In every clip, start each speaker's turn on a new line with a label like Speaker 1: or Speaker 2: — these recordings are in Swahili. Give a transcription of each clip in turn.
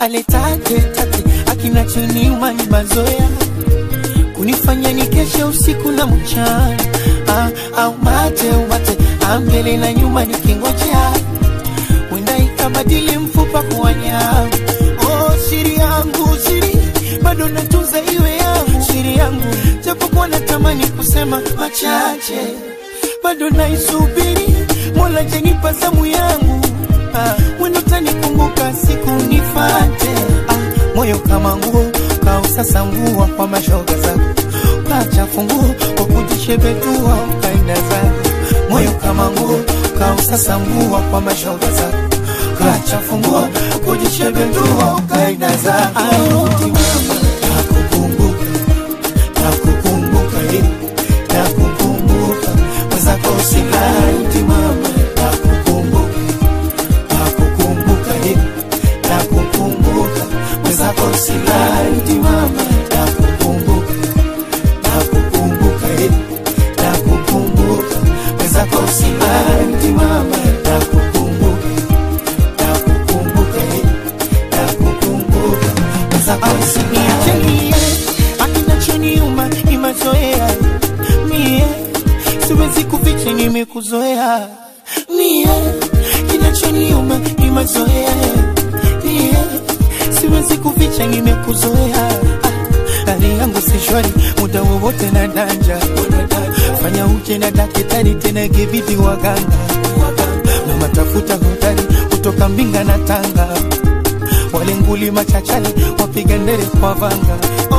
Speaker 1: aletate tate akinachoniuma ni mazoea kunifanya nikeshe usiku na mchana au mate ambele na nyuma nikingojea wenda ikabadili mfupa kuwa nyama. Oh siri yangu siri bado natunza iwe yangu siri yangu japokuwa natamani kusema machache bado naisubiri Mola jenipa zamu yangu wendo tanikumbuka siku nifate moyo kama nguo kausasa nguo kwa mashoga zako kacha funguo kwa kujishebetua ukaenda zako moyo kama nguo kausasa nguo kwa mashoga zako kacha funguo kujishebetua ukaenda zako nakukumbuka nakukumbuka nakukumbuka wazako silai mama nakukumbuka nakukumbuka nakukumbuka wazako silai mama nakukumbuka nakukumbuka nakukumbuka wazako silai mama nakukumbuka nakukumbuka nakukumbuka wazako silai akinachoniuma ni mazoea mie siwezi kuficha nimekuzoea mie kinachoniuma ni mazoea mie siwezi kuficha nimekuzoea hali yangu si shwari muda wowote na danja fanya uje na daktari tena kibidi waganga na matafuta hodari kutoka Mbinga na Tanga wale nguli machachali wapiga ndere kwa vanga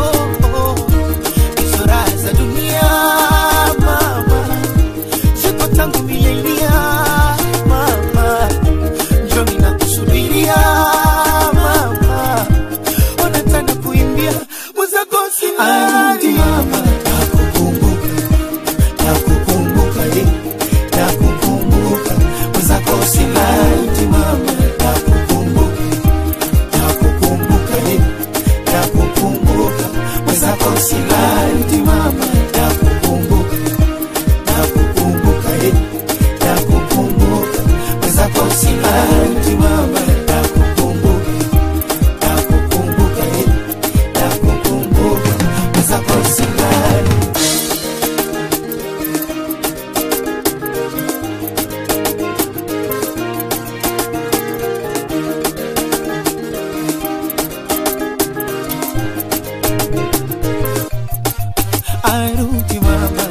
Speaker 1: isora za dunia mama siko tangu milenia mama njoo ninakusubiria mama unataka kuimbia muzako silali mama nakukumbuka nakukumbuka nakukumbuka muzako silali mama nakukumbuka nakukumbuka nakukumbuka muzako silali mama nakukumbuka nakukumbuka nakukumbuka muzako silali mama nakukumbuka nakukumbuka nakukumbuka muzako silali arudi mama